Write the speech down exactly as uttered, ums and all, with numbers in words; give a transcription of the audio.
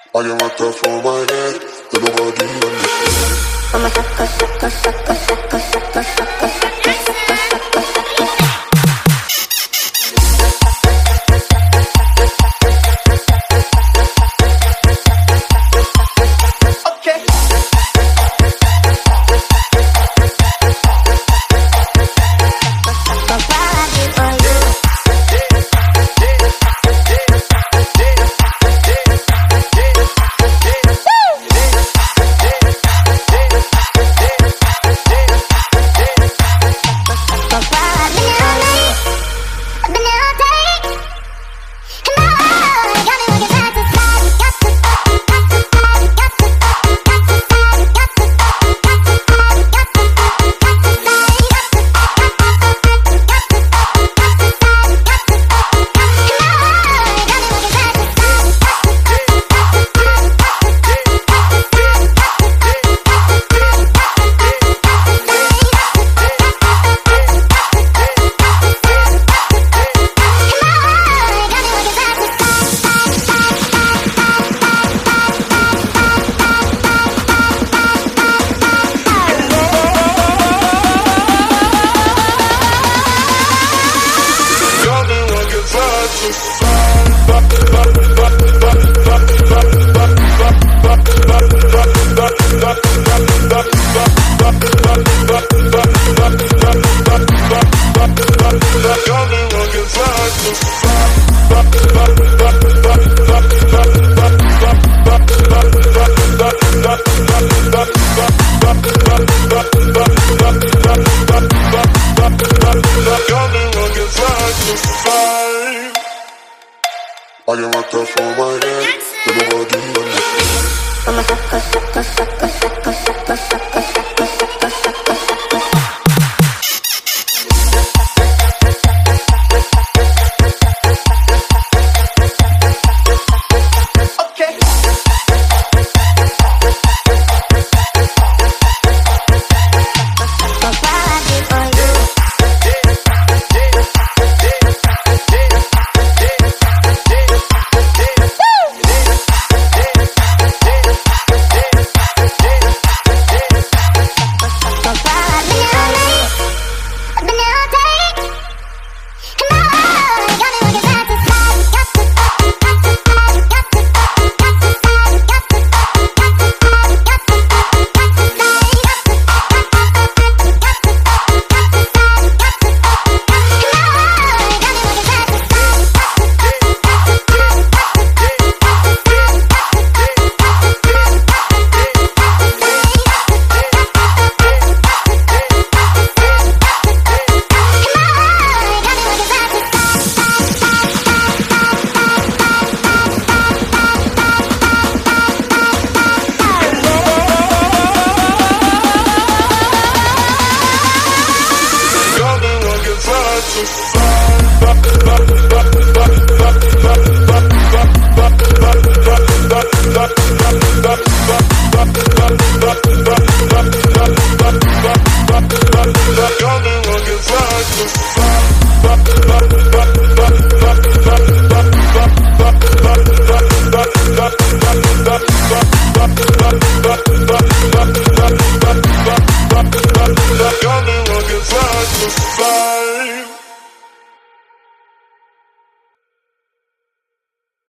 I get my stuff on my head, that nobody understands. I'm a sucker, sucker, sucker, sucker, sucker, sucker, sucker, sucker, sucker, sucker. I get my stuff on my head, that nobody understands. I'm a sucker, sucker, sucker, sucker, sucker, sucker, sucker.